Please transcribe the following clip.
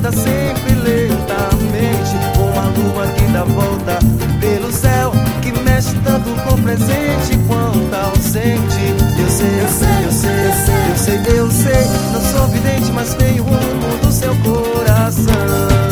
anda sempre lentamente, uma lua que dá volta pelo céu, que mexe tanto com o presente quanto ausente. Eu sei, eu sei, eu sei, eu sei, eu sei, eu sei. Não sou vidente, mas tenho o rumo do seu coração.